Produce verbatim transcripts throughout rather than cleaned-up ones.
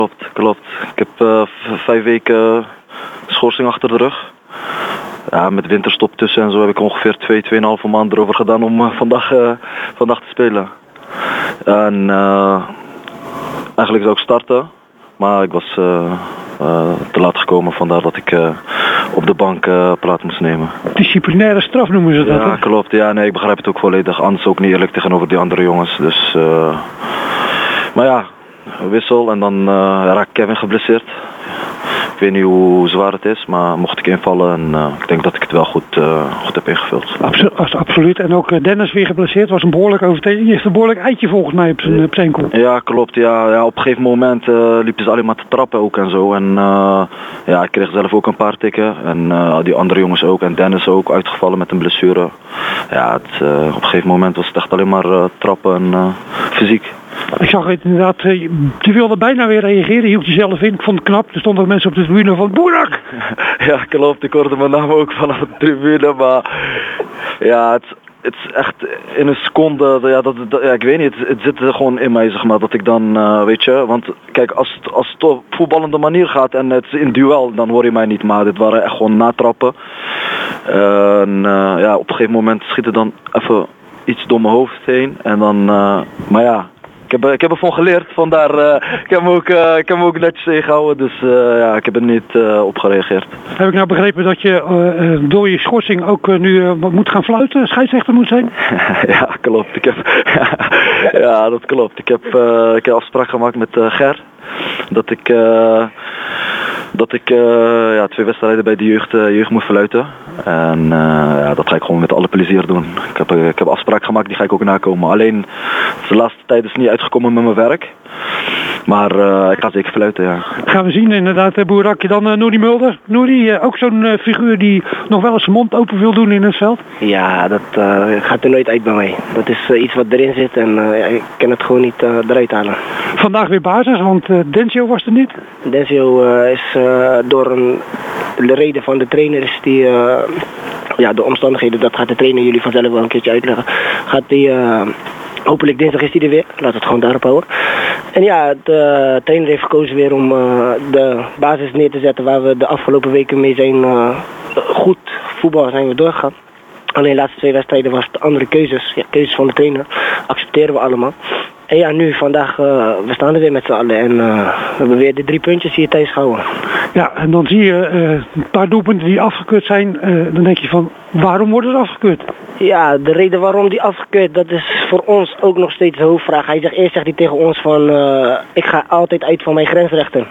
Klopt, klopt. Ik heb uh, v- vijf weken schorsing achter de rug. Ja, met winterstop tussen en zo heb ik ongeveer twee, tweeënhalve maanden erover gedaan om uh, vandaag, uh, vandaag te spelen. En uh, eigenlijk zou ik starten, maar ik was uh, uh, te laat gekomen, vandaar dat ik uh, op de bank uh, plaats moest nemen. Disciplinaire straf noemen ze dat. Ja, hè? klopt. Ja, nee, ik begrijp het ook volledig. Anders ook niet eerlijk tegenover die andere jongens. Dus, uh, maar ja, wissel en dan uh, raakt Kevin geblesseerd. Ik weet niet hoe zwaar het is, maar mocht ik invallen en uh, ik denk dat ik het wel goed, uh, goed heb ingevuld. Abso- als- absoluut. En ook uh, Dennis weer geblesseerd. Was een behoorlijke overtreding. Die heeft een behoorlijk eitje volgens mij op zijn, op zijn enkel. Ja, klopt. Ja, ja, op een gegeven moment uh, liepen ze alleen maar te trappen ook en zo. En uh, ja, ik kreeg zelf ook een paar tikken. En uh, die andere jongens ook. En Dennis ook uitgevallen met een blessure. Ja, het, uh, op een gegeven moment was het echt alleen maar uh, trappen en uh, fysiek. Ik zag het inderdaad. Uh, je wilde bijna weer reageren. Je hield jezelf in. Ik vond het knap. Er stonden ook mensen op de tribune van Boerak. Ja, klopt. Ik hoorde mijn naam ook vanaf de tribune. Maar ja, het, het is echt in een seconde. Ja, dat, dat, ja, ik weet niet. Het, het zit er gewoon in mij, zeg maar. Dat ik dan, uh, weet je. Want kijk, als het, als het op voetballende manier gaat en het is in duel, dan hoor je mij niet. Maar dit waren echt gewoon natrappen. Uh, en uh, ja, op een gegeven moment schiet er dan even iets door mijn hoofd heen. En dan, uh, maar ja. Ik heb, ik heb ervan geleerd, vandaar uh, ik, heb hem ook, uh, ik heb hem ook netjes ingehouden, dus uh, ja, ik heb er niet uh, op gereageerd. Heb ik nou begrepen dat je uh, uh, door je schorsing ook uh, nu uh, moet gaan fluiten, scheidsrechter moet zijn? Ja, klopt. Ik heb, ja, dat klopt. Ik heb, uh, ik heb afspraak gemaakt met uh, Ger, dat ik, uh, dat ik uh, ja, twee wedstrijden bij de jeugd, uh, jeugd moet fluiten. En uh, ja, dat ga ik gewoon met alle plezier doen. Ik heb, ik heb afspraak gemaakt, die ga ik ook nakomen. Alleen de laatste tijd is het niet uitgekomen met mijn werk. Maar uh, ik ga zeker fluiten, ja. Gaan we zien inderdaad, uh, Boerak. Dan uh, Nouri Mulder. Nouri, uh, ook zo'n uh, figuur die nog wel eens zijn mond open wil doen in het veld? Ja, dat uh, gaat er nooit uit bij mij. Dat is uh, iets wat erin zit en uh, ik kan het gewoon niet uh, eruit halen. Vandaag weer basis, want uh, Densio was er niet. Densio uh, is uh, door een de reden van de trainer is die, uh, ja, de omstandigheden, dat gaat de trainer jullie vanzelf wel een keertje uitleggen. Gaat die, uh, hopelijk dinsdag is hij er weer, laat het gewoon daarop houden. En ja, de trainer heeft gekozen weer om uh, de basis neer te zetten waar we de afgelopen weken mee zijn uh, goed voetbal zijn we doorgegaan. Alleen de laatste twee wedstrijden was het andere keuzes, ja, keuzes van de trainer, accepteren we allemaal. En ja, nu vandaag, uh, we staan er weer met z'n allen en uh, we hebben weer de drie puntjes hier thuis gehouden. Ja, en dan zie je uh, een paar doelpunten die afgekeurd zijn, uh, dan denk je van, waarom worden ze afgekeurd? Ja, de reden waarom die afgekeurd, dat is voor ons ook nog steeds de hoofdvraag. Hij zegt, eerst zegt hij tegen ons van, uh, ik ga altijd uit van mijn grensrechter.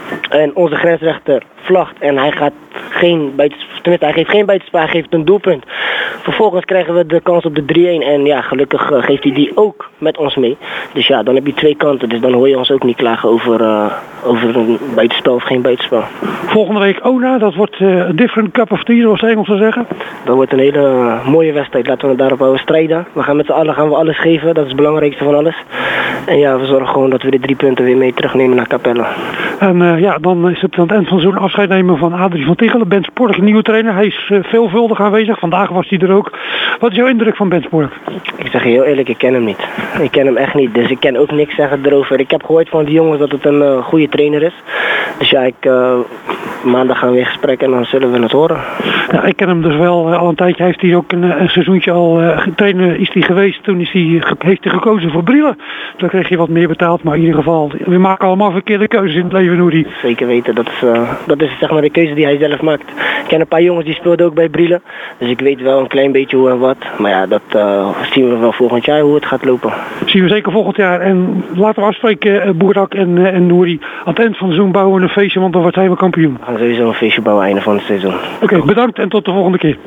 En onze grensrechter vlagt en hij gaat geen buitens, tenminste hij geeft geen buitenspel, hij geeft een doelpunt. Vervolgens krijgen we de kans op de drie-een en ja, gelukkig uh, geeft hij die ook met ons mee. Dus ja, dan heb je twee kanten, dus dan hoor je ons ook niet klagen over, uh, over een buitenspel of geen buitenspel. Volgende week Ona, dat wordt uh, a different cup of tea, zoals de Engelsen zeggen. Dat wordt een hele uh, mooie wedstrijd, laten we het daarop houden, strijden. We gaan met z'n allen gaan we alles geven, dat is het belangrijkste van alles. En ja, we zorgen gewoon dat we de drie punten weer mee terugnemen naar Capelle. En uh, ja, dan is het aan het eind van zo'n afscheid nemen van Adrie van Tichelen. Ben Spork, een nieuwe trainer. Hij is uh, veelvuldig aanwezig. Vandaag was hij er ook. Wat is jouw indruk van Ben Spork? Ik zeg je heel eerlijk, ik ken hem niet. Ik ken hem echt niet, dus ik kan ook niks zeggen erover. Ik heb gehoord van die jongens dat het een uh, goede trainer is. Dus ja, ik, uh, maandag gaan we in gesprek en dan zullen we het horen. Ja, ik ken hem dus wel uh, al een tijdje. Heeft hij ook een, een seizoentje al uh, trainer is hij geweest. Toen is hij, ge- heeft hij gekozen voor Brielen. Toen kreeg hij wat meer betaald. Maar in ieder geval, we maken allemaal verkeerde keuzes in het leven, Nouri. Zeker weten, dat is, uh, dat is zeg maar de keuze die hij zelf maakt. Ik ken een paar jongens die speelden ook bij Brielen. Dus ik weet wel een klein beetje hoe en wat. Maar ja, dat uh, zien we wel volgend jaar hoe het gaat lopen. Zien we zeker volgend jaar. En laten we afspreken, uh, Boerak en, uh, en Nouri. Aan het eind van het seizoen bouwen we een feestje, want dan wordt hij wel kampioen. We gaan sowieso een feestje bouwen einde van het seizoen. Oké, okay, bedankt en tot de volgende keer.